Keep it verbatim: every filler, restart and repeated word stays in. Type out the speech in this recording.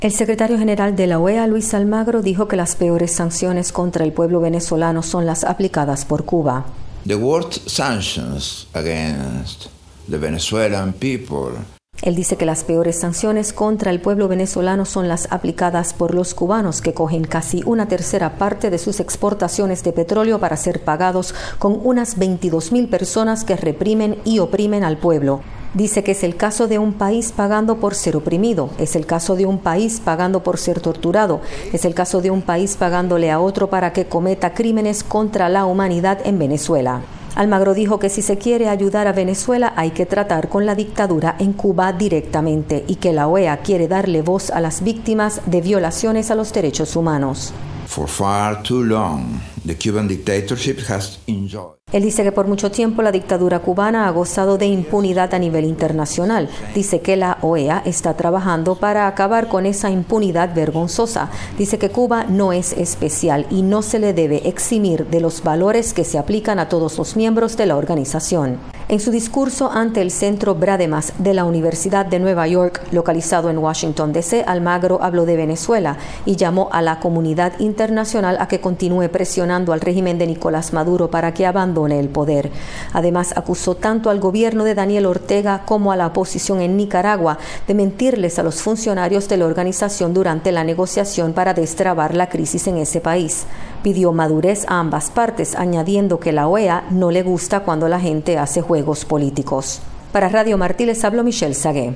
El secretario general de la O E A, Luis Almagro, dijo que las peores sanciones contra el pueblo venezolano son las aplicadas por Cuba. The worst sanctions against the Venezuelan people. Él dice que las peores sanciones contra el pueblo venezolano son las aplicadas por los cubanos, que cogen casi una tercera parte de sus exportaciones de petróleo para ser pagados con unas veintidós mil personas que reprimen y oprimen al pueblo. Dice que es el caso de un país pagando por ser oprimido, es el caso de un país pagando por ser torturado, es el caso de un país pagándole a otro para que cometa crímenes contra la humanidad en Venezuela. Almagro dijo que si se quiere ayudar a Venezuela hay que tratar con la dictadura en Cuba directamente y que la O E A quiere darle voz a las víctimas de violaciones a los derechos humanos. For far too long, the Cuban dictatorship has enjoyed. Él dice que por mucho tiempo la dictadura cubana ha gozado de impunidad a nivel internacional. Dice que la O E A está trabajando para acabar con esa impunidad vergonzosa. Dice que Cuba no es especial y no se le debe eximir de los valores que se aplican a todos los miembros de la organización. En su discurso ante el Centro Brademas de la Universidad de Nueva York, localizado en Washington, D C, Almagro habló de Venezuela y llamó a la comunidad internacional a que continúe presionando al régimen de Nicolás Maduro para que abandone el poder. Además, acusó tanto al gobierno de Daniel Ortega como a la oposición en Nicaragua de mentirles a los funcionarios de la organización durante la negociación para destrabar la crisis en ese país. Pidió madurez a ambas partes, añadiendo que la O E A no le gusta cuando la gente hace juegos políticos. Para Radio Martí les habló Michelle Sagué.